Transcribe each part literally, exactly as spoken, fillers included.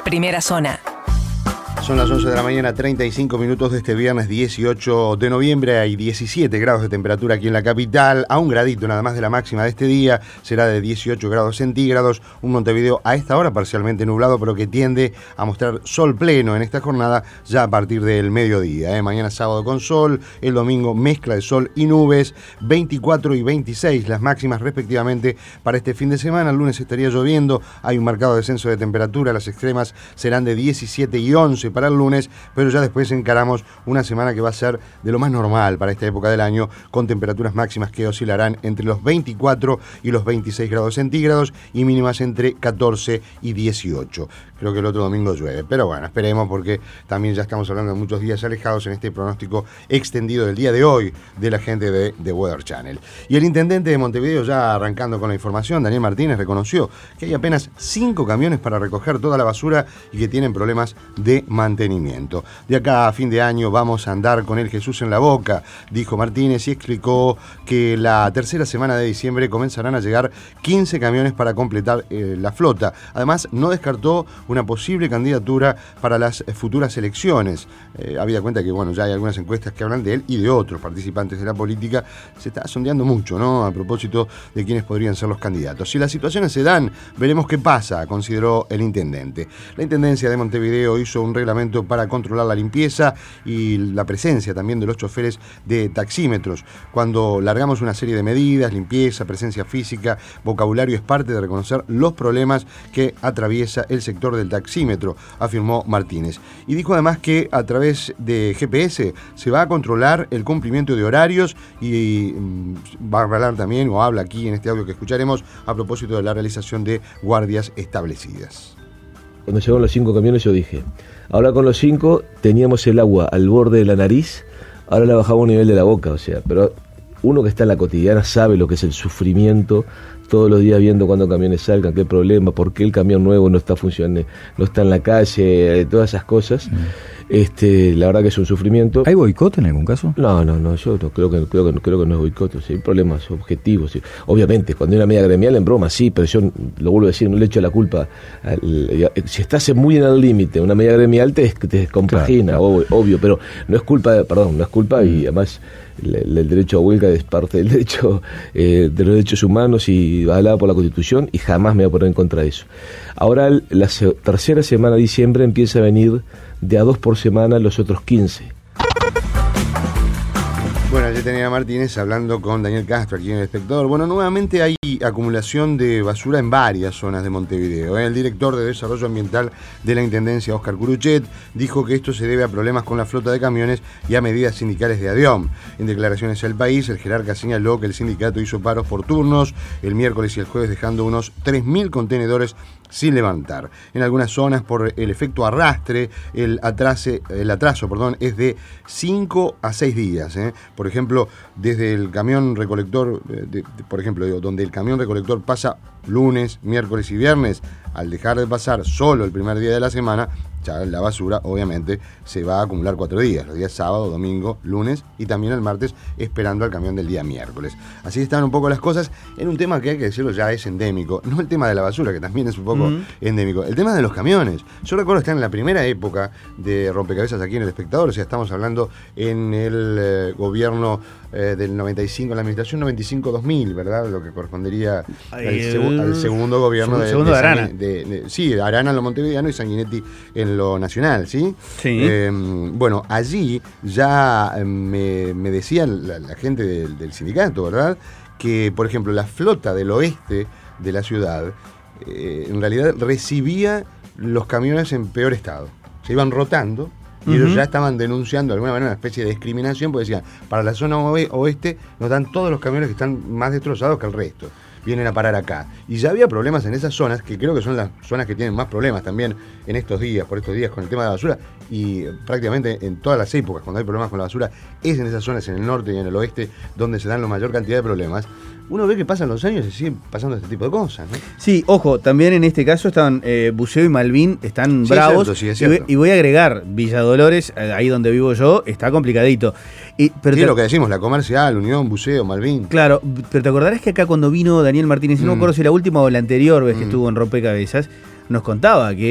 Primera Zona. Son las once de la mañana, treinta y cinco minutos de este viernes dieciocho de noviembre. Hay diecisiete grados de temperatura aquí en la capital. A un gradito nada más de la máxima de este día. Será de dieciocho grados centígrados. Un Montevideo a esta hora parcialmente nublado, pero que tiende a mostrar sol pleno en esta jornada ya a partir del mediodía. ¿eh? Mañana sábado con sol. El domingo mezcla de sol y nubes. veinticuatro y veintiséis las máximas respectivamente para este fin de semana. El lunes estaría lloviendo. Hay un marcado descenso de temperatura. Las extremas serán de diecisiete y once para el lunes, pero ya después encaramos una semana que va a ser de lo más normal para esta época del año, con temperaturas máximas que oscilarán entre los veinticuatro y los veintiséis grados centígrados y mínimas entre catorce y dieciocho. Creo que el otro domingo llueve, pero bueno, esperemos, porque también ya estamos hablando de muchos días alejados en este pronóstico extendido del día de hoy de la gente de The Weather Channel. Y el intendente de Montevideo, ya arrancando con la información, Daniel Martínez, reconoció que hay apenas cinco camiones para recoger toda la basura y que tienen problemas de mantenimiento. De acá a fin de año vamos a andar con el Jesús en la boca, dijo Martínez, y explicó que la tercera semana de diciembre comenzarán a llegar quince camiones para completar eh, la flota. Además, no descartó una posible candidatura para las futuras elecciones. Eh, habida cuenta que, bueno, ya hay algunas encuestas que hablan de él y de otros participantes de la política. Se está sondeando mucho, ¿no?, a propósito de quiénes podrían ser los candidatos. Si las situaciones se dan, veremos qué pasa, consideró el intendente. La Intendencia de Montevideo hizo un reglamento para controlar la limpieza y la presencia también de los choferes de taxímetros. Cuando largamos una serie de medidas, limpieza, presencia física, vocabulario, es parte de reconocer los problemas que atraviesa el sector del taxímetro, afirmó Martínez. Y dijo además que a través de G P S se va a controlar el cumplimiento de horarios y mm, va a hablar también, o habla aquí en este audio que escucharemos, a propósito de la realización de guardias establecidas. Cuando llegaron los cinco camiones yo dije, ahora con los cinco teníamos el agua al borde de la nariz, ahora la bajamos a nivel de la boca, o sea, pero uno que está en la cotidiana sabe lo que es el sufrimiento, todos los días viendo cuándo camiones salgan, qué problema, por qué el camión nuevo no está funcionando, no está en la calle, todas esas cosas. Mm. Este, la verdad que es un sufrimiento. ¿Hay boicot en algún caso? No, no, no, yo no, creo que creo que creo que no es boicot, o sea, hay problemas objetivos. Sí. Obviamente, cuando hay una media gremial en broma, sí, pero yo lo vuelvo a decir, no le echo la culpa. Al, si estás muy en el límite, una media gremial te, te descompagina, claro, obvio, obvio, pero no es culpa, perdón, no es culpa, y además el, el derecho a huelga es parte del derecho eh, de los derechos humanos y avalado por la Constitución, y jamás me voy a poner en contra de eso. Ahora la se, tercera semana de diciembre empieza a venir de a dos por semana los otros quince. Bueno, ya tenía a Martínez hablando con Daniel Castro aquí en El Espectador. Bueno, nuevamente hay acumulación de basura en varias zonas de Montevideo. El director de Desarrollo Ambiental de la Intendencia, Óscar Curuchet, dijo que esto se debe a problemas con la flota de camiones y a medidas sindicales de ADIOM. En declaraciones al país, el jerarca señaló que el sindicato hizo paros por turnos el miércoles y el jueves, dejando unos tres mil contenedores sin levantar. En algunas zonas, por el efecto arrastre, el, atrase, el atraso perdón, es de cinco a seis días. ¿eh? Por ejemplo, desde el camión recolector, de, de, por ejemplo, digo, donde el camión recolector pasa lunes, miércoles y viernes, al dejar de pasar solo el primer día de la semana, ya la basura obviamente se va a acumular cuatro días, los días sábado, domingo, lunes y también el martes, esperando al camión del día miércoles. Así están un poco las cosas en un tema que, hay que decirlo, ya es endémico. No el tema de la basura, que también es un poco mm. endémico, el tema de los camiones. Yo recuerdo estar en la primera época de Rompecabezas aquí en El Espectador, o sea, estamos hablando en el eh, gobierno eh, del noventa y cinco, en la administración noventa y cinco dos mil, ¿verdad? Lo que correspondería al, el, segu al segundo gobierno de, segundo de, de Arana. De, de, sí, de Arana en lo montevideano y Sanguinetti en lo nacional, ¿sí? Sí. Eh, bueno, allí ya me, me decía la, la gente del, del sindicato, ¿verdad?, que, por ejemplo, la flota del oeste de la ciudad eh, en realidad recibía los camiones en peor estado. Se iban rotando y uh-huh. ellos ya estaban denunciando de alguna manera una especie de discriminación, porque decían, para la zona oeste nos dan todos los camiones que están más destrozados que el resto. Vienen a parar acá. Y ya había problemas en esas zonas, que creo que son las zonas que tienen más problemas también en estos días, por estos días con el tema de la basura, y prácticamente en todas las épocas cuando hay problemas con la basura, es en esas zonas, en el norte y en el oeste, donde se dan la mayor cantidad de problemas. Uno ve que pasan los años y siguen pasando este tipo de cosas, ¿no? Sí, ojo, también en este caso están eh, Buceo y Malvin, están sí, bravos. Es cierto, sí, es cierto. Y, y voy a agregar, Villa Dolores, ahí donde vivo yo, está complicadito. Y, pero sí, te, lo que decimos, la Comercial, Unión, Buceo, Malvin. Claro, pero te acordarás que acá cuando vino Daniel Martínez, mm. no me acuerdo si la última o la anterior vez que mm. estuvo en Rompecabezas, nos contaba que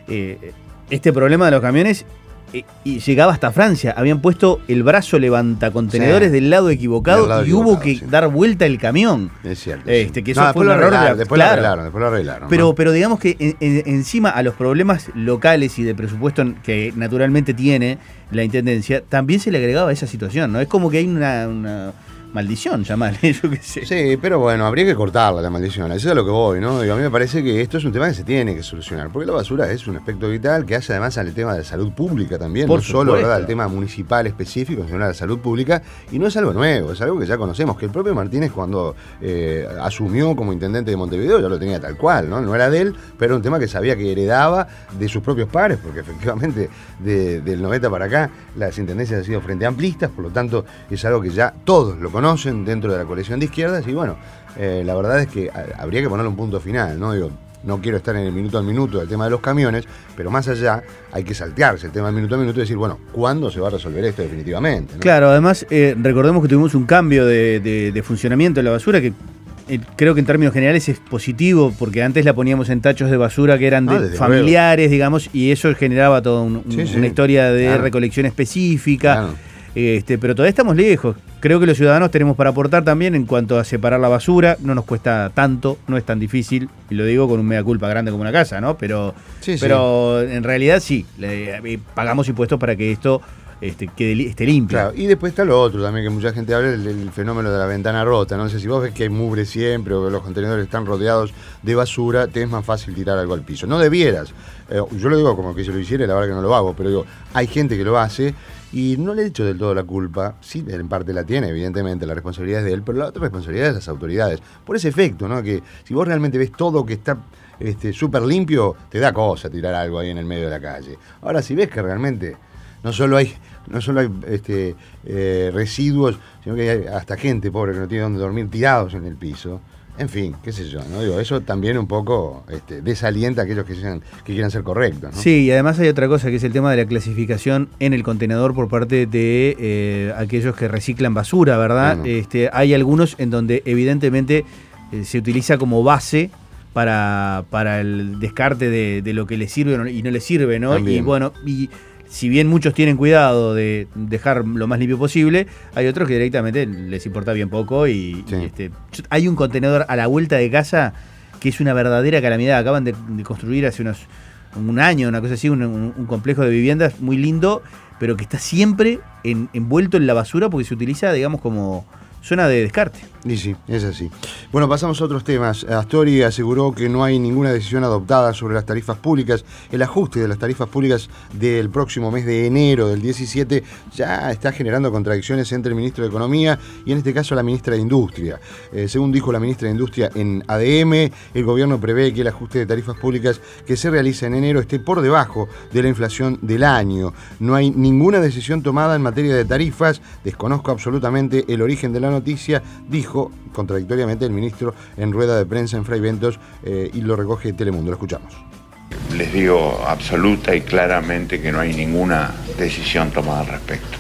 eh, este problema de los camiones eh, y llegaba hasta Francia. Habían puesto el brazo levantacontenedores sí. del lado equivocado del lado y equivocado, hubo que sí. dar vuelta el camión. Es cierto. Este, sí. que eso no, fue un error. De la, después, claro. lo arreglaron, después lo arreglaron. Pero, ¿no? pero digamos que en, en, encima a los problemas locales y de presupuesto que naturalmente tiene la Intendencia, también se le agregaba esa situación, ¿no? Es como que hay una... una maldición, llamarle, yo qué sé. Sí, pero bueno, habría que cortarla la maldición, eso es a lo que voy, ¿no? Digo, a mí me parece que esto es un tema que se tiene que solucionar, porque la basura es un aspecto vital que hace además al tema de salud pública también, Por no supuesto. solo ¿verdad? al tema municipal específico, sino a la salud pública, y no es algo nuevo, es algo que ya conocemos, que el propio Martínez cuando eh, asumió como intendente de Montevideo ya lo tenía tal cual, ¿no? No era de él, pero era un tema que sabía que heredaba de sus propios pares, porque efectivamente de, del noventa para acá las intendencias han sido frente amplistas, por lo tanto es algo que ya todos lo conocen dentro de la coalición de izquierdas y bueno, eh, la verdad es que habría que ponerle un punto final, ¿no? Digo, no quiero estar en el minuto al minuto del tema de los camiones, pero más allá hay que saltearse el tema del minuto a minuto y decir, bueno, ¿cuándo se va a resolver esto definitivamente? ¿no? Claro, además eh, recordemos que tuvimos un cambio de, de, de funcionamiento de la basura que eh, creo que en términos generales es positivo, porque antes la poníamos en tachos de basura que eran de ah, familiares, luego. digamos, y eso generaba toda un, sí, un, sí. una historia de claro. recolección específica. Claro. Este, pero todavía estamos lejos. Creo que los ciudadanos tenemos para aportar también en cuanto a separar la basura. No nos cuesta tanto, no es tan difícil, y lo digo con un mea culpa grande como una casa, ¿no? Pero, sí, pero sí. en realidad sí, le, pagamos impuestos para que esto este, quede, esté limpio. Claro, y después está lo otro también, que mucha gente habla del, del fenómeno de la ventana rota. No sé si vos ves que hay mugre siempre o que los contenedores están rodeados de basura, te es más fácil tirar algo al piso. No debieras. Eh, yo lo digo como que si lo hiciera, la verdad que no lo hago, pero digo, hay gente que lo hace. Y no le he dicho del todo la culpa, sí, en parte la tiene, evidentemente, la responsabilidad es de él, pero la otra responsabilidad es de las autoridades. Por ese efecto, ¿no? Que si vos realmente ves todo que está este, súper limpio, te da cosa tirar algo ahí en el medio de la calle. Ahora, si ves que realmente no solo hay, no solo hay este, eh, residuos, sino que hay hasta gente pobre que no tiene dónde dormir tirados en el piso. En fin, qué sé yo, ¿no? Digo, eso también un poco este, desalienta a aquellos que, sean, que quieran ser correctos, ¿no? Sí, y además hay otra cosa que es el tema de la clasificación en el contenedor por parte de eh, aquellos que reciclan basura, ¿verdad? Bueno. Este, hay algunos en donde evidentemente eh, se utiliza como base para, para el descarte de, de lo que le sirve y no le sirve, ¿no? También. Y bueno, y si bien muchos tienen cuidado de dejar lo más limpio posible, hay otros que directamente les importa bien poco y, sí. y este, hay un contenedor a la vuelta de casa que es una verdadera calamidad. Acaban de, de construir hace unos un año, una cosa así, un, un, un complejo de viviendas muy lindo, pero que está siempre en, envuelto en la basura porque se utiliza, digamos, como zona de descarte. Y sí, es así. Bueno, pasamos a otros temas. Astori aseguró que no hay ninguna decisión adoptada sobre las tarifas públicas. El ajuste de las tarifas públicas del próximo mes de enero del diecisiete ya está generando contradicciones entre el ministro de Economía y en este caso la ministra de Industria. Eh, según dijo la ministra de Industria en A D M, el gobierno prevé que el ajuste de tarifas públicas que se realiza en enero esté por debajo de la inflación del año. No hay ninguna decisión tomada en materia de tarifas. Desconozco absolutamente el origen de la noticia, dijo contradictoriamente el ministro en rueda de prensa en Fray Bentos eh, y lo recoge Telemundo. Lo escuchamos. Les digo absoluta y claramente que no hay ninguna decisión tomada al respecto.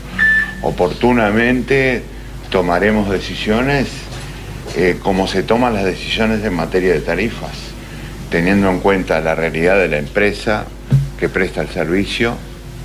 Oportunamente tomaremos decisiones eh, como se toman las decisiones en materia de tarifas, teniendo en cuenta la realidad de la empresa que presta el servicio,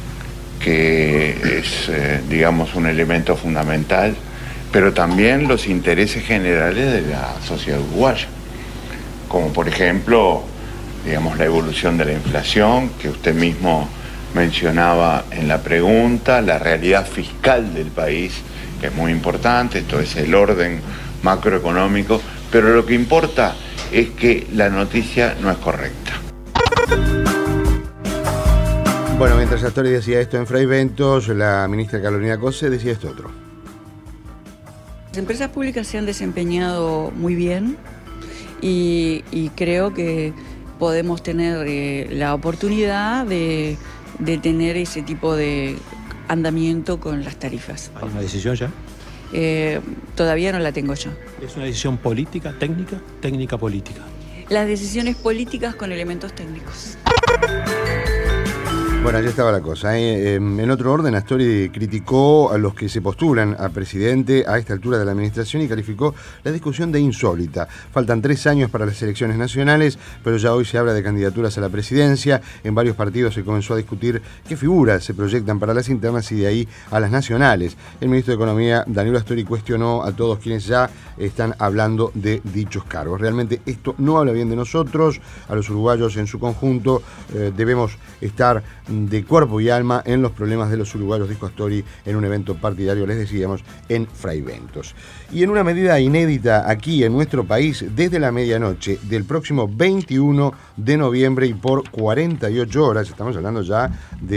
que es, eh, digamos, un elemento fundamental, pero también los intereses generales de la sociedad uruguaya, como por ejemplo, digamos, la evolución de la inflación, que usted mismo mencionaba en la pregunta, la realidad fiscal del país, que es muy importante, esto es el orden macroeconómico, pero lo que importa es que la noticia no es correcta. Bueno, mientras Astori decía esto en Fray Bentos, la ministra Carolina Cose decía esto otro. Las empresas públicas se han desempeñado muy bien y, y creo que podemos tener eh, la oportunidad de, de tener ese tipo de andamiento con las tarifas. ¿Hay una decisión ya? Eh, todavía no la tengo yo. ¿Es una decisión política, técnica, técnica política? Las decisiones políticas con elementos técnicos. Bueno, allí estaba la cosa. ¿eh? En otro orden, Astori criticó a los que se postulan a presidente a esta altura de la administración y calificó la discusión de insólita. Faltan tres años para las elecciones nacionales, pero ya hoy se habla de candidaturas a la presidencia. En varios partidos se comenzó a discutir qué figuras se proyectan para las internas y de ahí a las nacionales. El ministro de Economía, Danilo Astori, cuestionó a todos quienes ya están hablando de dichos cargos. Realmente esto no habla bien de nosotros, a los uruguayos en su conjunto. Eh, debemos estar de cuerpo y alma en los problemas de los uruguayos, dijo Astori en un evento partidario, les decíamos, en Fraiventos. Y en una medida inédita aquí en nuestro país, desde la medianoche del próximo veintiuno de noviembre y por cuarenta y ocho horas, estamos hablando ya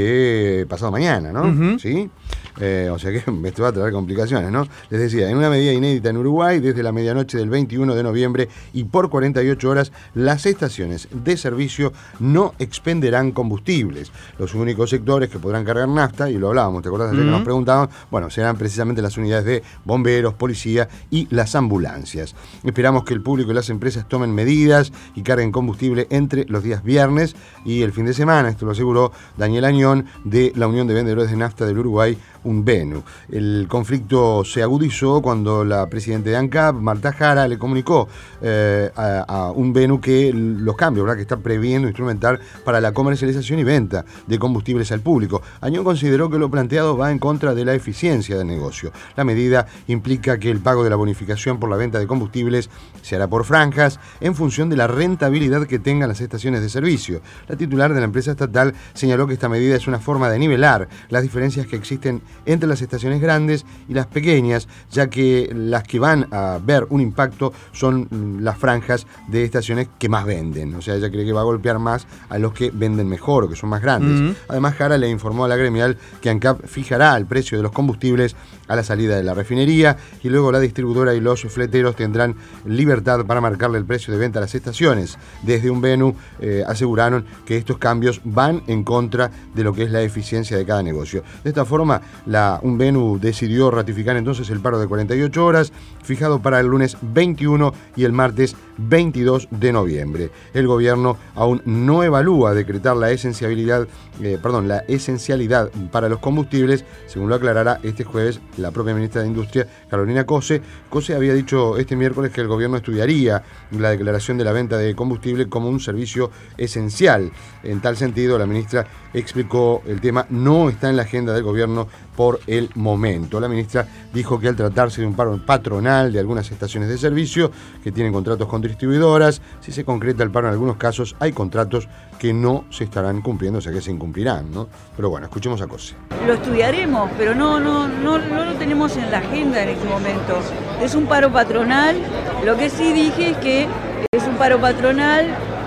de pasado mañana, ¿no? Uh-huh. ¿Sí? Eh, o sea que esto va a traer complicaciones, ¿no? Les decía, en una medida inédita en Uruguay, desde la medianoche del veintiuno de noviembre y por cuarenta y ocho horas, las estaciones de servicio no expenderán combustibles. Los únicos sectores que podrán cargar nafta, y lo hablábamos, ¿te acordás ayer uh-huh. que nos preguntaban? Bueno, serán precisamente las unidades de bomberos, policía y las ambulancias. Esperamos que el público y las empresas tomen medidas y carguen combustible entre los días viernes y el fin de semana. Esto lo aseguró Daniel Añón de la Unión de Vendedores de Nafta del Uruguay, Unvenu. El conflicto se agudizó cuando la presidenta de ANCAP, Marta Jara, le comunicó eh, a, a Unvenu que los cambios, ¿verdad?, que está previendo instrumentar para la comercialización y venta de combustibles al público. Añón consideró que lo planteado va en contra de la eficiencia del negocio. La medida implica que el pago de la bonificación por la venta de combustibles se hará por franjas en función de la rentabilidad que tengan las estaciones de servicio. La titular de la empresa estatal señaló que esta medida es una forma de nivelar las diferencias que existen entre las estaciones grandes y las pequeñas, ya que las que van a ver un impacto son las franjas de estaciones que más venden. O sea, ella cree que va a golpear más a los que venden mejor o que son más grandes. Uh-huh. Además, Jara le informó a la gremial que ANCAP fijará el precio de los combustibles a la salida de la refinería y luego la distribuidora y los fleteros tendrán libertad para marcarle el precio de venta a las estaciones. Desde Unvenu eh, aseguraron que estos cambios van en contra de lo que es la eficiencia de cada negocio. De esta forma, la Unvenu decidió ratificar entonces el paro de cuarenta y ocho horas, fijado para el lunes veintiuno y el martes veintidós de noviembre. El gobierno aún no evalúa decretar la esencialidad, eh, perdón, la esencialidad para los combustibles, según lo aclarará este jueves la propia ministra de Industria, Carolina Cose. Cose había dicho este miércoles que el gobierno estudiaría la declaración de la venta de combustible como un servicio esencial. En tal sentido, la ministra explicó el tema no está en la agenda del gobierno por el momento. La ministra dijo que al tratarse de un paro patronal de algunas estaciones de servicio que tienen contratos con distribuidoras, si se concreta el paro en algunos casos, hay contratos que no se estarán cumpliendo, o sea que se incumplirán, ¿no? Pero bueno, escuchemos a Cose. Lo estudiaremos, pero no, no, no, no lo tenemos en la agenda en este momento. Es un paro patronal. Lo que sí dije es que es un paro patronal,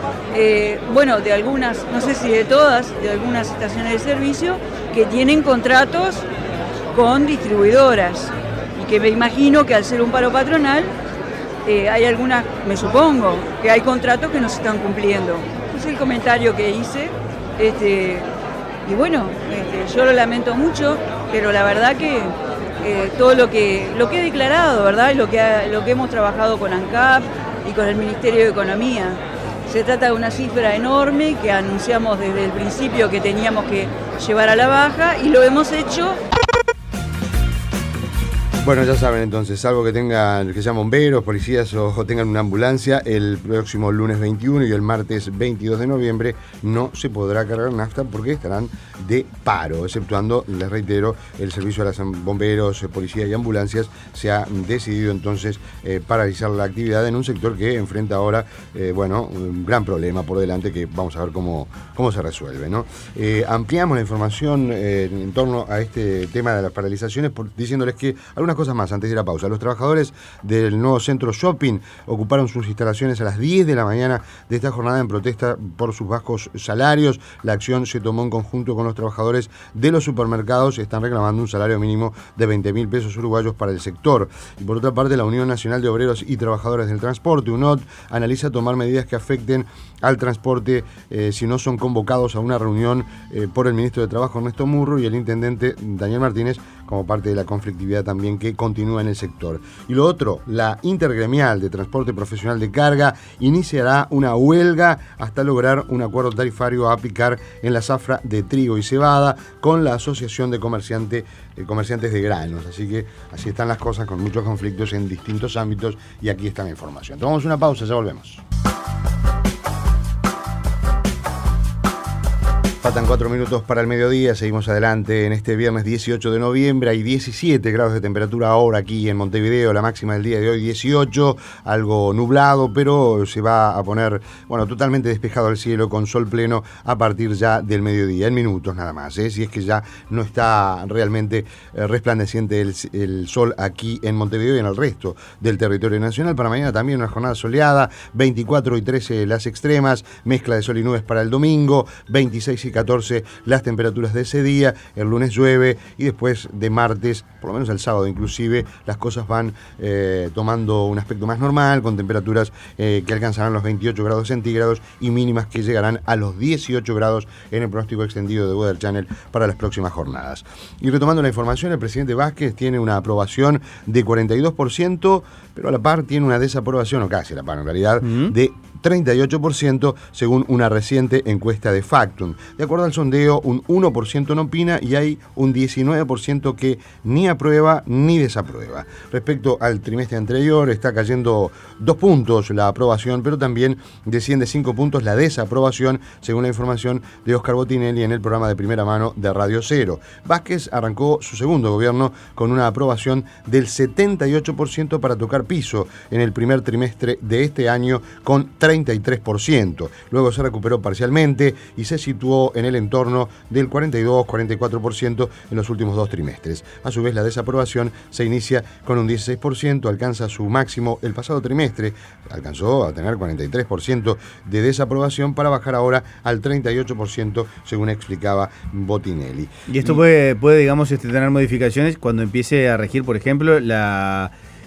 eh, bueno, de algunas, no sé si de todas, de algunas estaciones de servicio que tienen contratos con distribuidoras y que me imagino que al ser un paro patronal eh, hay algunas, me supongo, que hay contratos que no se están cumpliendo. Ese es el comentario que hice, este, y bueno, este, yo lo lamento mucho, pero la verdad que eh, todo lo que lo que he declarado, ¿verdad? Y lo que ha, lo que hemos trabajado con ANCAP y con el Ministerio de Economía. Se trata de una cifra enorme que anunciamos desde el principio que teníamos que llevar a la baja y lo hemos hecho. Bueno, ya saben entonces, salvo que tengan, que sean bomberos, policías o, o tengan una ambulancia, el próximo lunes veintiuno y el martes veintidós de noviembre no se podrá cargar nafta porque estarán de paro, exceptuando, les reitero, el servicio a los bomberos, policía y ambulancias. Se ha decidido entonces eh, paralizar la actividad en un sector que enfrenta ahora, eh, bueno, un gran problema por delante que vamos a ver cómo, cómo se resuelve, ¿no? Eh, ampliamos la información eh, en torno a este tema de las paralizaciones por, diciéndoles que algunas cosas más antes de la pausa. Los trabajadores del nuevo centro shopping ocuparon sus instalaciones a las diez de la mañana de esta jornada en protesta por sus bajos salarios. La acción se tomó en conjunto con los trabajadores de los supermercados. Están reclamando un salario mínimo de veinte mil pesos uruguayos para el sector. Y por otra parte, la Unión Nacional de Obreros y Trabajadores del Transporte, U N O T, analiza tomar medidas que afecten al transporte eh, si no son convocados a una reunión eh, por el ministro de Trabajo, Ernesto Murro, y el intendente Daniel Martínez, como parte de la conflictividad también que continúa en el sector. Y lo otro, la Intergremial de Transporte Profesional de Carga iniciará una huelga hasta lograr un acuerdo tarifario a aplicar en la zafra de trigo y cebada con la Asociación de Comerciante, eh, Comerciantes de Granos. Así que así están las cosas, con muchos conflictos en distintos ámbitos, y aquí está la información. Tomamos una pausa, ya volvemos. Faltan cuatro minutos para el mediodía, seguimos adelante en este viernes dieciocho de noviembre, hay diecisiete grados de temperatura ahora aquí en Montevideo, la máxima del día de hoy dieciocho, algo nublado, pero se va a poner, bueno, totalmente despejado el cielo con sol pleno a partir ya del mediodía, en minutos nada más, ¿eh? Si es que ya no está realmente eh, resplandeciente el, el sol aquí en Montevideo y en el resto del territorio nacional. Para mañana también una jornada soleada, veinticuatro y trece las extremas, mezcla de sol y nubes para el domingo, veintiséis y catorce las temperaturas de ese día, el lunes llueve y después de martes, por lo menos el sábado inclusive, las cosas van eh, tomando un aspecto más normal, con temperaturas eh, que alcanzarán los veintiocho grados centígrados y mínimas que llegarán a los dieciocho grados en el pronóstico extendido de Weather Channel para las próximas jornadas. Y retomando la información, el presidente Vázquez tiene una aprobación de cuarenta y dos por ciento, pero a la par tiene una desaprobación, o casi a la par en realidad, mm. de treinta y ocho por ciento según una reciente encuesta de Factum. De acuerdo al sondeo, un uno por ciento no opina y hay un diecinueve por ciento que ni aprueba ni desaprueba. Respecto al trimestre anterior, está cayendo dos puntos la aprobación, pero también desciende cinco puntos la desaprobación, según la información de Oscar Botinelli en el programa de Primera Mano de Radio Cero. Vázquez arrancó su segundo gobierno con una aprobación del setenta y ocho por ciento para tocar piso en el primer trimestre de este año con treinta y tres por ciento. Luego se recuperó parcialmente y se situó en el entorno del cuarenta y dos a cuarenta y cuatro por ciento en los últimos dos trimestres. A su vez, la desaprobación se inicia con un dieciséis por ciento, alcanza su máximo el pasado trimestre, alcanzó a tener cuarenta y tres por ciento de desaprobación para bajar ahora al treinta y ocho por ciento, según explicaba Botinelli. Y esto y, puede, puede, digamos, este, tener modificaciones cuando empiece a regir, por ejemplo, la,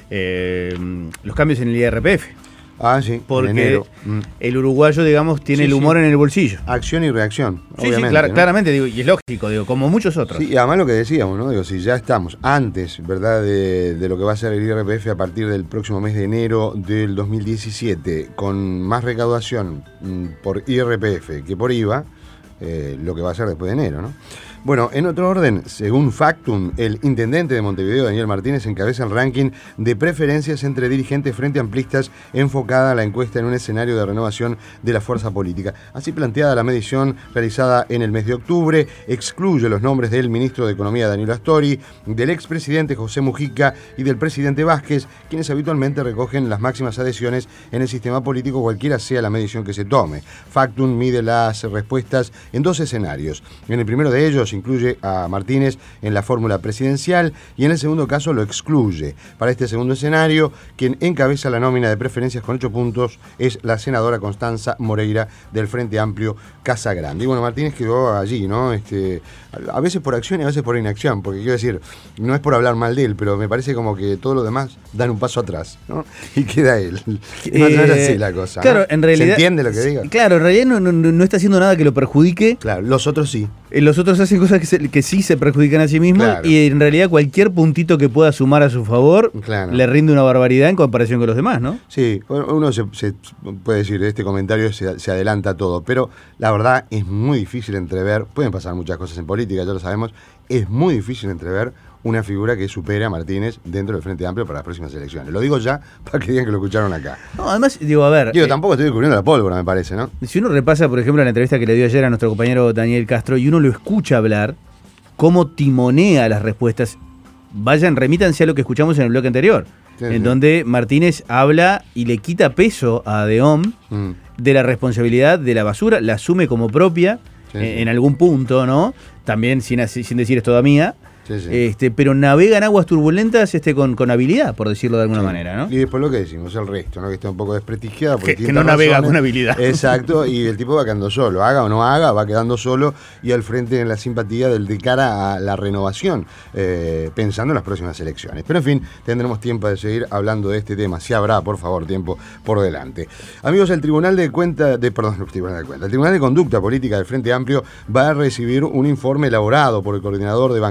eh, los cambios en el I R P F. Ah, sí, porque enero. El uruguayo, digamos, tiene sí, el humor sí. en el bolsillo. Acción y reacción, sí, obviamente. Sí, clar- ¿no? claramente, digo, y es lógico, digo, como muchos otros. Sí, y además lo que decíamos, ¿no? Digo, si ya estamos antes, ¿verdad?, de, de lo que va a ser el I R P F a partir del próximo mes de enero del dos mil diecisiete, con más recaudación mm, por I R P F que por I V A, eh, lo que va a ser después de enero, ¿no? Bueno, en otro orden, según Factum, el intendente de Montevideo, Daniel Martínez, encabeza el ranking de preferencias entre dirigentes frente amplistas, enfocada a la encuesta en un escenario de renovación de la fuerza política. Así planteada, la medición realizada en el mes de octubre excluye los nombres del ministro de Economía, Danilo Astori, del expresidente José Mujica y del presidente Vázquez, quienes habitualmente recogen las máximas adhesiones en el sistema político, cualquiera sea la medición que se tome. Factum mide las respuestas en dos escenarios. En el primero de ellos, incluye a Martínez en la fórmula presidencial y en el segundo caso lo excluye. Para este segundo escenario, quien encabeza la nómina de preferencias con ocho puntos es la senadora Constanza Moreira del Frente Amplio Casa Grande. Y bueno, Martínez quedó allí, ¿no? Este, a veces por acción y a veces por inacción, porque quiero decir, no es por hablar mal de él, pero me parece como que todos los demás dan un paso atrás, ¿no? Y queda él. Eh, no, no es así la cosa. Claro, ¿no? en realidad. ¿Se entiende lo que digo? Claro, en realidad no, no, no está haciendo nada que lo perjudique. Claro, los otros sí. Los otros hacen cosas que, se, que sí se perjudican a sí mismos, claro. Y en realidad cualquier puntito que pueda sumar a su favor, claro, le rinde una barbaridad en comparación con los demás, ¿no? Sí, uno se, se puede decir, este comentario se, se adelanta a todo, pero la verdad es muy difícil entrever, pueden pasar muchas cosas en política, ya lo sabemos, es muy difícil entrever una figura que supere a Martínez dentro del Frente Amplio para las próximas elecciones. Lo digo ya para que digan que lo escucharon acá. No, además, digo, a ver... Digo, eh, tampoco estoy descubriendo la pólvora, me parece, ¿no? Si uno repasa, por ejemplo, la entrevista que le dio ayer a nuestro compañero Daniel Castro y uno lo escucha hablar, cómo timonea las respuestas, vayan, remítanse a lo que escuchamos en el bloque anterior, sí, en sí. donde Martínez habla y le quita peso a Deom mm. de la responsabilidad de la basura, la asume como propia, sí, eh, sí. en algún punto, ¿no? También sin, sin decir es toda mía. Sí, sí. Este, pero navega en aguas turbulentas este, con, con habilidad, por decirlo de alguna sí. manera, ¿no? Y después lo que decimos, el resto, ¿no? Que está un poco desprestigiado. Que, que no navega razones. Con habilidad. Exacto, y el tipo va quedando solo, haga o no haga, va quedando solo y al frente en la simpatía del de cara a la renovación, eh, pensando en las próximas elecciones. Pero en fin, tendremos tiempo de seguir hablando de este tema, si habrá, por favor, tiempo por delante. Amigos, el Tribunal de Cuenta, de, perdón, el Tribunal de Cuenta, el Tribunal de Conducta Política del Frente Amplio va a recibir un informe elaborado por el coordinador de bancada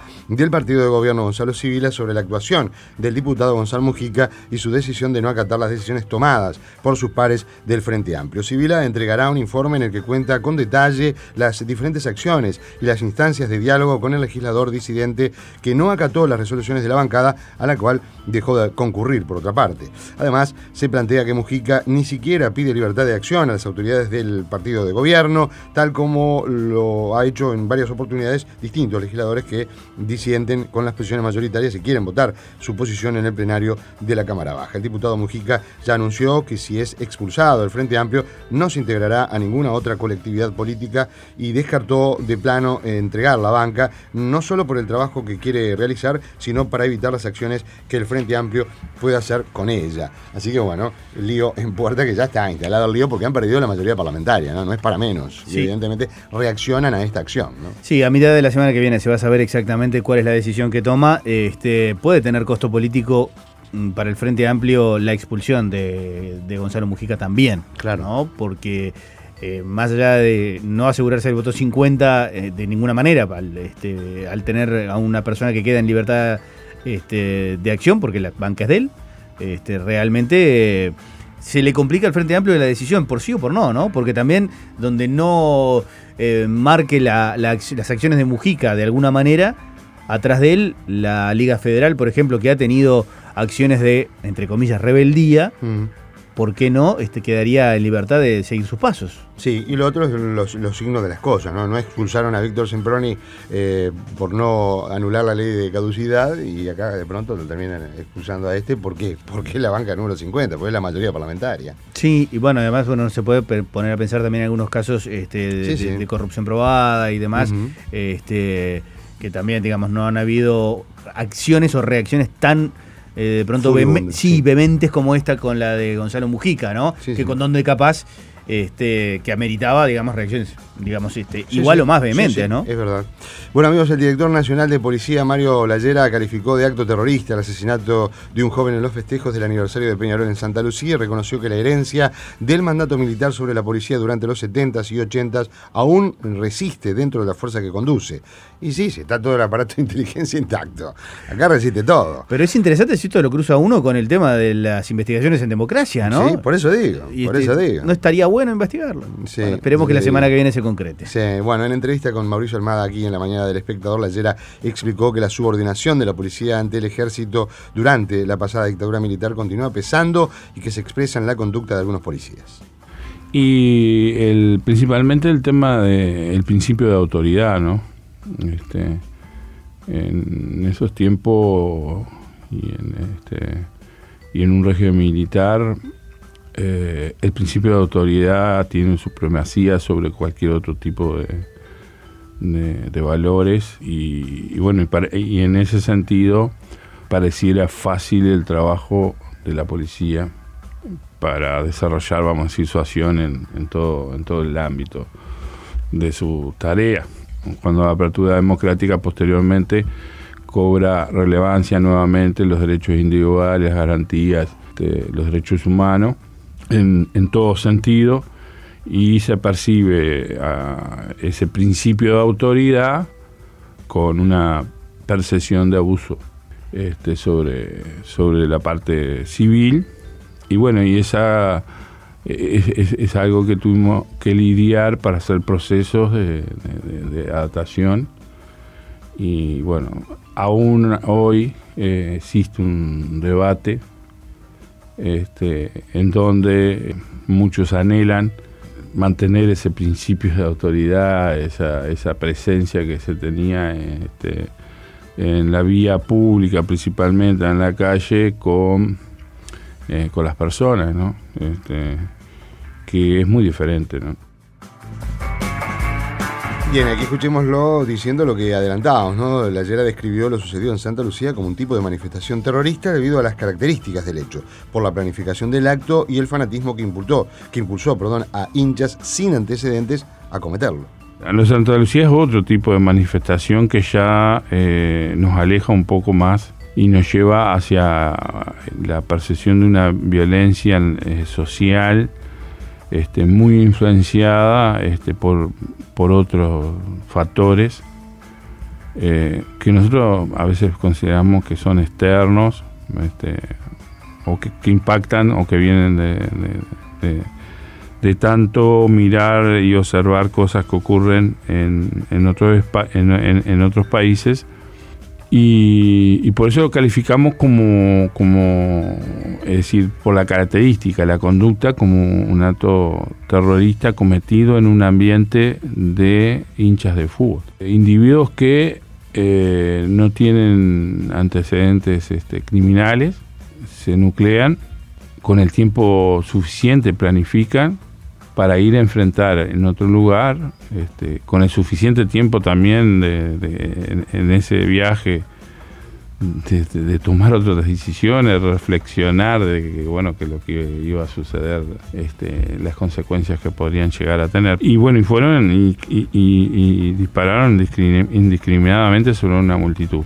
del partido de gobierno Gonzalo Sibila sobre la actuación del diputado Gonzalo Mujica y su decisión de no acatar las decisiones tomadas por sus pares del Frente Amplio. Sibila entregará un informe en el que cuenta con detalle las diferentes acciones y las instancias de diálogo con el legislador disidente que no acató las resoluciones de la bancada, a la cual dejó de concurrir por otra parte. Además, se plantea que Mujica ni siquiera pide libertad de acción a las autoridades del partido de gobierno, tal como lo ha hecho en varias oportunidades distintos legisladores que disienten con las presiones mayoritarias y quieren votar su posición en el plenario de la Cámara Baja. El diputado Mujica ya anunció que si es expulsado del Frente Amplio no se integrará a ninguna otra colectividad política y descartó de plano entregar la banca, no solo por el trabajo que quiere realizar, sino para evitar las acciones que el Frente Amplio pueda hacer con ella. Así que bueno, el lío en puerta, que ya está instalado el lío porque han perdido la mayoría parlamentaria, ¿no? No es para menos. Sí. Y evidentemente reaccionan a esta acción, ¿no? Sí, a mitad de la semana que viene se va a saber exactamente cuál es la decisión que toma. Este, puede tener costo político para el Frente Amplio la expulsión de, de Gonzalo Mujica también, claro, ¿no? Porque eh, más allá de no asegurarse el voto cincuenta eh, de ninguna manera, al, este, al tener a una persona que queda en libertad este, de acción, porque la banca es de él, este, realmente eh, se le complica al Frente Amplio de la decisión, por sí o por no, ¿no? Porque también donde no eh, marque la, la, las acciones de Mujica de alguna manera, atrás de él, la Liga Federal, por ejemplo, que ha tenido acciones de, entre comillas, rebeldía, mm. ¿por qué no este, quedaría en libertad de seguir sus pasos? Sí, y lo otro es los, los signos de las cosas, ¿no? No expulsaron a Víctor Semproni eh, por no anular la ley de caducidad y acá de pronto lo terminan expulsando a este. ¿Por qué? Porque es la banca número cincuenta, porque es la mayoría parlamentaria. Sí, y bueno, además bueno, se puede poner a pensar también en algunos casos este, de, sí, sí. De, de corrupción probada y demás, uh-huh. este, que también, digamos, no han habido acciones o reacciones tan... Eh, de pronto vehem- sí, sí. vehementes como esta con la de Gonzalo Mujica, ¿no? Sí, que sí. con donde capaz este, que ameritaba, digamos, reacciones, digamos, este, sí, igual sí. o más vehementes, sí, sí. ¿no? Es verdad. Bueno, amigos, el director nacional de policía, Mario Olayera, calificó de acto terrorista el asesinato de un joven en los festejos del aniversario de Peñarol en Santa Lucía y reconoció que la herencia del mandato militar sobre la policía durante los setentas y ochentas aún resiste dentro de la fuerza que conduce. Y sí, sí, está todo el aparato de inteligencia intacto. Acá resiste todo. Pero es interesante si esto lo cruza uno con el tema de las investigaciones en democracia, ¿no? Sí, por eso digo, y por este, eso digo. No estaría bueno investigarlo. Sí, bueno, esperemos que la semana que viene se concrete. Sí, bueno, en entrevista con Mauricio Almada aquí en la mañana del Espectador, Layera explicó que la subordinación de la policía ante el ejército durante la pasada dictadura militar continúa pesando y que se expresa en la conducta de algunos policías. Y el, principalmente el tema del principio de autoridad, ¿no? Este, en esos tiempos y en, este, y en un régimen militar, eh, el principio de autoridad tiene supremacía sobre cualquier otro tipo de, de, de valores y, y bueno, y, para, y en ese sentido pareciera fácil el trabajo de la policía para desarrollar, vamos a decir, su acción en, en, todo, en todo el ámbito de su tarea. Cuando la apertura democrática posteriormente cobra relevancia nuevamente los derechos individuales, garantías de los derechos humanos en, en todo sentido, y se percibe a ese principio de autoridad con una percepción de abuso este, sobre, sobre la parte civil. Y bueno, y esa es, es, es algo que tuvimos que lidiar para hacer procesos de, de, de adaptación. Y bueno, aún hoy eh, existe un debate este, en donde muchos anhelan mantener ese principio de autoridad, esa, esa presencia que se tenía este, en la vía pública, principalmente en la calle, con Eh, con las personas, ¿no? Este, que es muy diferente, ¿no? Bien, aquí escuchémoslo diciendo lo que adelantábamos, ¿no? Layera describió lo sucedido en Santa Lucía como un tipo de manifestación terrorista debido a las características del hecho, por la planificación del acto y el fanatismo que impulsó, que impulsó, perdón, a hinchas sin antecedentes a cometerlo. Lo de Santa Lucía es otro tipo de manifestación que ya eh, nos aleja un poco más y nos lleva hacia la percepción de una violencia eh, social este, muy influenciada este, por, por otros factores eh, que nosotros a veces consideramos que son externos, este, o que, que impactan o que vienen de, de, de, de tanto mirar y observar cosas que ocurren en, en, otros, en, en, en otros países. Y, y por eso lo calificamos como, como, es decir, por la característica, la conducta, como un acto terrorista cometido en un ambiente de hinchas de fútbol. Individuos que eh, no tienen antecedentes este, criminales, se nuclean, con el tiempo suficiente planifican para ir a enfrentar en otro lugar, este, con el suficiente tiempo también de, de, en, en ese viaje de, de, de tomar otras decisiones, reflexionar de que, bueno, que lo que iba a suceder, este, las consecuencias que podrían llegar a tener. Y bueno, y fueron y, y, y, y dispararon indiscriminadamente sobre una multitud.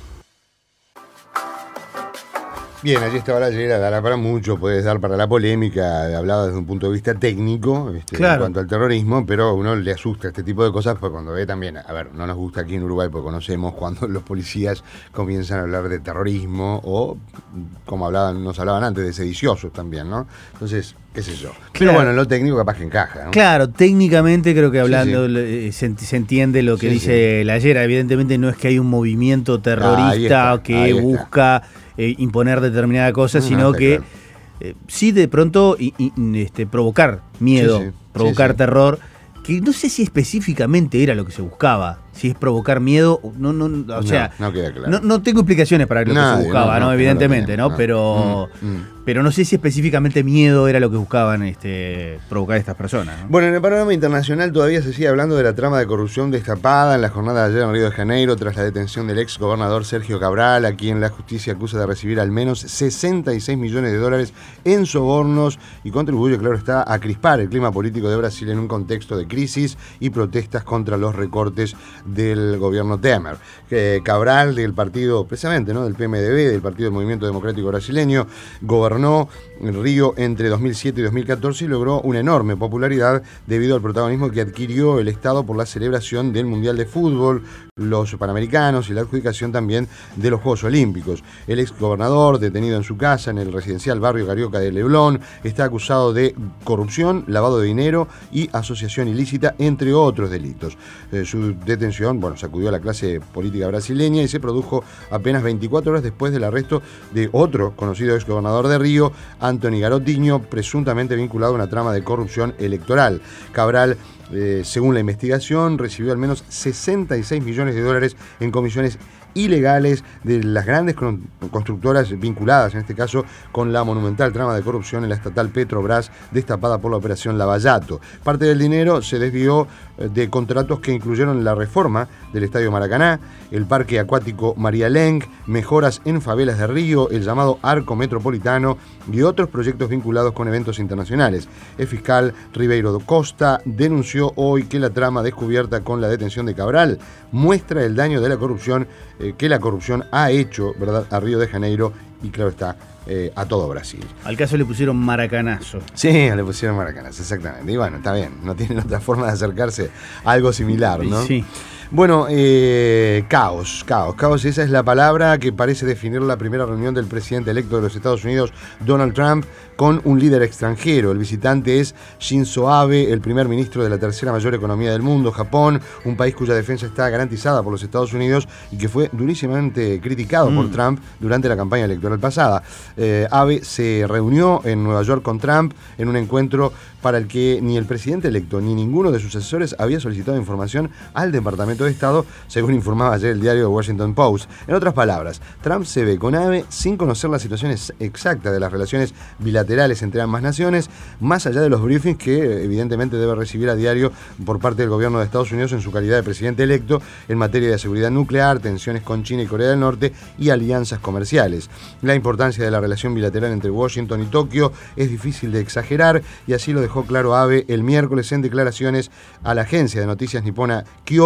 Bien, allí estaba la Llera, dará para mucho, puedes dar para la polémica, hablaba desde un punto de vista técnico, este, claro, en cuanto al terrorismo, pero a uno le asusta este tipo de cosas, pues cuando ve también, a ver, no nos gusta aquí en Uruguay, porque conocemos cuando los policías comienzan a hablar de terrorismo, o como hablaban, nos hablaban antes, de sediciosos también, ¿no? Entonces, qué sé yo. Pero claro, bueno, en lo técnico capaz que encaja, ¿no? Claro, técnicamente creo que hablando sí, sí. Se, se entiende lo que sí, dice sí. la Llera. Evidentemente no es que hay un movimiento terrorista ah, que busca eh, imponer determinada cosa, no, sino que claro. eh, sí de pronto y, y, este, provocar miedo, sí, sí. provocar sí, sí. terror, que no sé si específicamente era lo que se buscaba. Si es provocar miedo, no, no, o sea, no, no, queda claro. no, no tengo explicaciones para lo Nadie, que se buscaba, no, no, no evidentemente, no, ¿no? Pero, mm, mm. pero no sé si específicamente miedo era lo que buscaban este, provocar estas personas, ¿no? Bueno, en el panorama internacional todavía se sigue hablando de la trama de corrupción destapada en la jornada de ayer en Río de Janeiro tras la detención del ex gobernador Sergio Cabral, a quien la justicia acusa de recibir al menos sesenta y seis millones de dólares en sobornos y contribuye, claro está, a crispar el clima político de Brasil en un contexto de crisis y protestas contra los recortes del gobierno Temer. Eh, Cabral, del partido, precisamente, ¿no? del P M D B, del Partido del Movimiento Democrático Brasileño, gobernó en Río entre dos mil siete y dos mil catorce y logró una enorme popularidad debido al protagonismo que adquirió el Estado por la celebración del Mundial de Fútbol, los Panamericanos y la adjudicación también de los Juegos Olímpicos. El ex gobernador, detenido en su casa en el residencial barrio Carioca de Leblon, está acusado de corrupción, lavado de dinero y asociación ilícita, entre otros delitos. Eh, su detención bueno, sacudió a la clase política brasileña y se produjo apenas veinticuatro horas después del arresto de otro conocido ex gobernador de Río, Antony Garotinho, presuntamente vinculado a una trama de corrupción electoral. Cabral, eh, según la investigación, recibió al menos sesenta y seis millones de dólares en comisiones ilegales de las grandes constructoras vinculadas, en este caso, con la monumental trama de corrupción en la estatal Petrobras, destapada por la operación Lavallato. Parte del dinero se desvió de contratos que incluyeron la reforma del Estadio Maracaná, el Parque Acuático María Lenk, mejoras en favelas de Río, el llamado Arco Metropolitano y otros proyectos vinculados con eventos internacionales. El fiscal Ribeiro da Costa denunció hoy que la trama descubierta con la detención de Cabral muestra el daño de la corrupción eh, que la corrupción ha hecho, ¿verdad?, a Río de Janeiro y, claro está, eh, a todo Brasil. Al caso le pusieron maracanazo. Sí, le pusieron maracanazo, exactamente. Y bueno, está bien, no tienen otra forma de acercarse a algo similar, ¿no? Sí. Bueno, eh, caos, caos, caos, esa es la palabra que parece definir la primera reunión del presidente electo de los Estados Unidos, Donald Trump, con un líder extranjero. El visitante es Shinzo Abe, el primer ministro de la tercera mayor economía del mundo, Japón, un país cuya defensa está garantizada por los Estados Unidos y que fue durísimamente criticado mm. por Trump durante la campaña electoral pasada. Eh, Abe se reunió en Nueva York con Trump en un encuentro para el que ni el presidente electo ni ninguno de sus asesores había solicitado información al Departamento de Estado, según informaba ayer el diario Washington Post. En otras palabras, Trump se ve con Abe sin conocer la situación exacta de las relaciones bilaterales entre ambas naciones, más allá de los briefings que evidentemente debe recibir a diario por parte del gobierno de Estados Unidos en su calidad de presidente electo en materia de seguridad nuclear, tensiones con China y Corea del Norte y alianzas comerciales. La importancia de la relación bilateral entre Washington y Tokio es difícil de exagerar y así lo dejó claro Abe el miércoles en declaraciones a la agencia de noticias nipona Kyodo,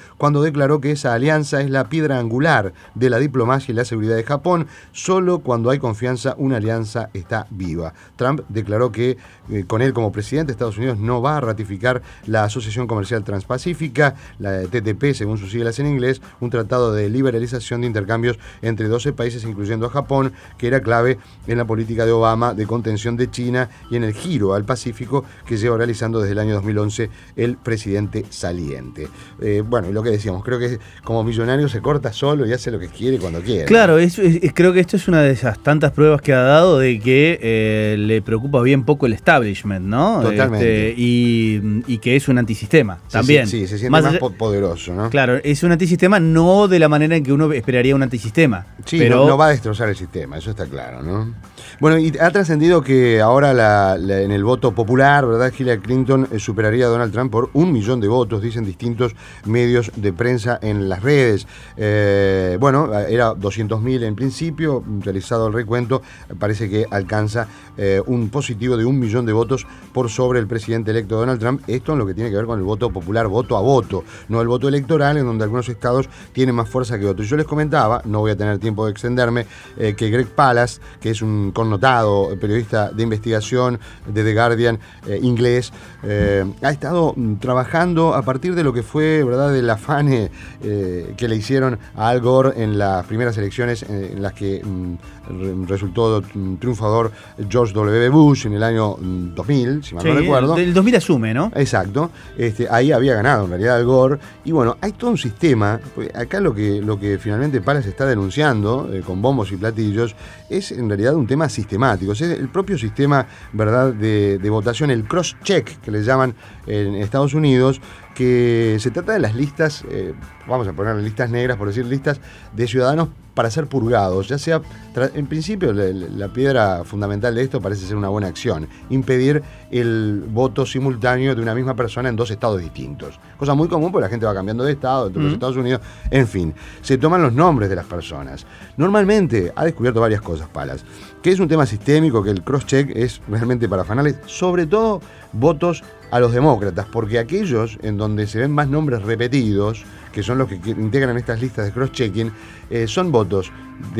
cuando declaró que esa alianza es la piedra angular de la diplomacia y la seguridad de Japón. Solo cuando hay confianza una alianza está viva. Trump declaró que eh, con él como presidente Estados Unidos no va a ratificar la Asociación Comercial Transpacífica, la T T P según sus siglas en inglés, un tratado de liberalización de intercambios entre doce países incluyendo a Japón, que era clave en la política de Obama de contención de China y en el giro al Pacífico que lleva realizando desde el año dos mil once el presidente saliente. Eh, bueno, y lo que decíamos, creo que como millonario se corta solo y hace lo que quiere cuando quiere. Claro, es, es, creo que esto es una de esas tantas pruebas que ha dado de que eh, le preocupa bien poco el establishment, ¿no? Totalmente. Este, y, y que es un antisistema Sí, también. Sí, sí, se siente más, más allá, poderoso, ¿no? Claro, es un antisistema no de la manera en que uno esperaría un antisistema. Sí, pero no, no va a destrozar el sistema, eso está claro, ¿no? Bueno, y ha trascendido que ahora la, la, en el voto popular, ¿verdad? Hillary Clinton eh, superaría a Donald Trump por un millón de votos, dicen distintos medios de prensa en las redes. Eh, bueno, era doscientos mil en principio, realizado el recuento, parece que alcanza eh, un positivo de un millón de votos por sobre el presidente electo Donald Trump. Esto en lo que tiene que ver con el voto popular, voto a voto, no el voto electoral, en donde algunos estados tienen más fuerza que otros. Yo les comentaba, no voy a tener tiempo de extenderme, eh, que Greg Palast, que es un connotado periodista de investigación de The Guardian eh, inglés, eh, ha estado trabajando a partir de lo que fue, ¿verdad?, del afán eh, que le hicieron a Al Gore en las primeras elecciones eh, en las que mm, resultó triunfador George W. Bush en el año dos mil, si mal sí, no recuerdo. Del dos mil asume, ¿no? Exacto. Este, ahí había ganado en realidad Al Gore. Y bueno, hay todo un sistema. Acá lo que, lo que finalmente Palast está denunciando, eh, con bombos y platillos, es en realidad un tema sistemático. Es el propio sistema, ¿verdad?, de, de votación, el cross-check que le llaman en Estados Unidos, que se trata de las listas, eh, vamos a poner listas negras, por decir listas, de ciudadanos para ser purgados, ya sea, en principio la, la piedra fundamental de esto parece ser una buena acción, impedir el voto simultáneo de una misma persona en dos estados distintos, cosa muy común porque la gente va cambiando de estado dentro de los Estados Unidos, en fin, se toman los nombres de las personas. Normalmente ha descubierto varias cosas, Palast, que es un tema sistémico, que el cross-check es realmente para fanales, sobre todo votos a los demócratas, porque aquellos en donde se ven más nombres repetidos, que son los que integran estas listas de cross-checking, eh, son votos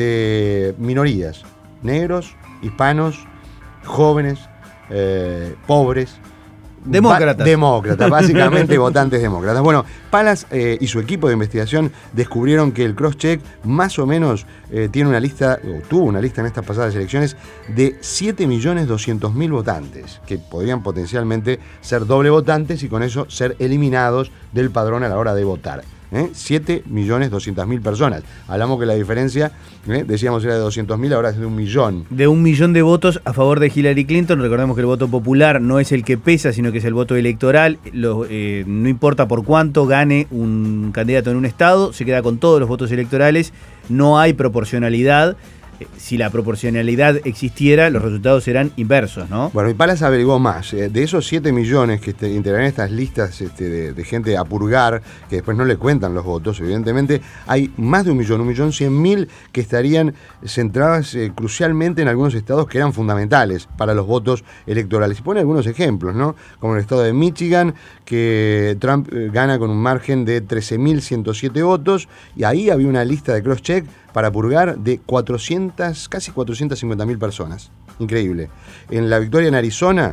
de minorías, negros, hispanos, jóvenes, eh, pobres. Demócratas. Ba- demócratas, básicamente votantes demócratas. Bueno, Palast eh, y su equipo de investigación descubrieron que el cross-check más o menos eh, tiene una lista, o tuvo una lista en estas pasadas elecciones, de siete millones doscientos mil votantes, que podrían potencialmente ser doble votantes y con eso ser eliminados del padrón a la hora de votar. ¿Eh? siete millones doscientas mil personas. Hablamos que la diferencia, ¿eh? decíamos era de doscientos mil, ahora es de un millón. De un millón de votos a favor de Hillary Clinton. Recordemos que el voto popular no es el que pesa, sino que es el voto electoral. Lo, eh, no importa por cuánto gane un candidato en un estado, se queda con todos los votos electorales. No hay proporcionalidad. Si la proporcionalidad existiera, los resultados serán inversos, ¿no? Bueno, y Palast averiguó más. Eh, de esos siete millones que este, integrarán estas listas este, de, de gente a purgar, que después no le cuentan los votos, evidentemente, hay más de un millón, un millón cien mil que estarían centradas eh, crucialmente en algunos estados que eran fundamentales para los votos electorales. Y pone algunos ejemplos, ¿no? Como el estado de Michigan, que Trump eh, gana con un margen de trece mil ciento siete votos, y ahí había una lista de cross-check para purgar de cuatrocientas, casi cuatrocientas cincuenta mil personas. Increíble. En la victoria en Arizona,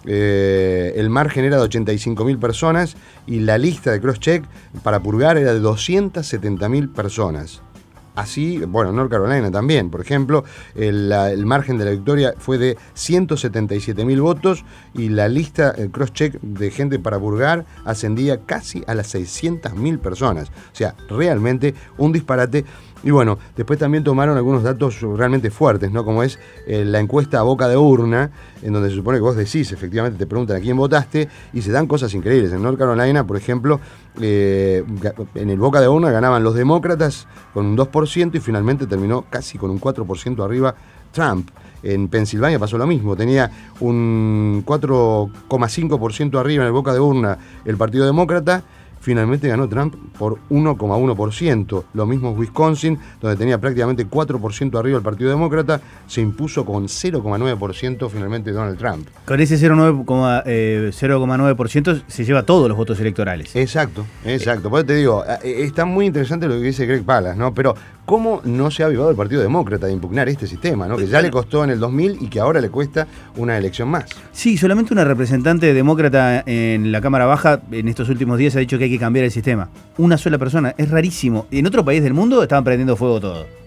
eh, el margen era de ochenta y cinco mil personas y la lista de cross-check para purgar era de doscientas setenta mil personas. Así, bueno, North Carolina también, por ejemplo, el, la, el margen de la victoria fue de ciento setenta y siete mil votos y la lista, el cross-check de gente para purgar ascendía casi a las seiscientas mil personas. O sea, realmente un disparate. Y bueno, después también tomaron algunos datos realmente fuertes, ¿no? Como es eh, la encuesta a boca de urna, en donde se supone que vos decís, efectivamente te preguntan a quién votaste, y se dan cosas increíbles. En North Carolina, por ejemplo, eh, en el boca de urna ganaban los demócratas con un dos por ciento y finalmente terminó casi con un cuatro por ciento arriba Trump. En Pensilvania pasó lo mismo, tenía un cuatro coma cinco por ciento arriba en el boca de urna el Partido Demócrata, finalmente ganó Trump por uno coma uno por ciento. Lo mismo Wisconsin, donde tenía prácticamente cuatro por ciento arriba el Partido Demócrata, se impuso con cero coma nueve por ciento finalmente Donald Trump. Con ese cero coma nueve por ciento se lleva todos los votos electorales. Exacto, exacto. Por eso te digo, está muy interesante lo que dice Greg Palast, ¿no? Pero ¿cómo no se ha avivado el Partido Demócrata de impugnar este sistema, ¿no? Que ya le costó en el dos mil y que ahora le cuesta una elección más? Sí, solamente una representante demócrata en la Cámara Baja en estos últimos días ha dicho que hay que cambiar el sistema. Una sola persona, es rarísimo. En otro país del mundo estaban prendiendo fuego todo.